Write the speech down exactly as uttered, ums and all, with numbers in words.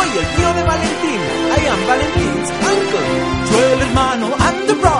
Soy el tío de Valentín. I am Valentín's uncle. Yo el hermano and the brother.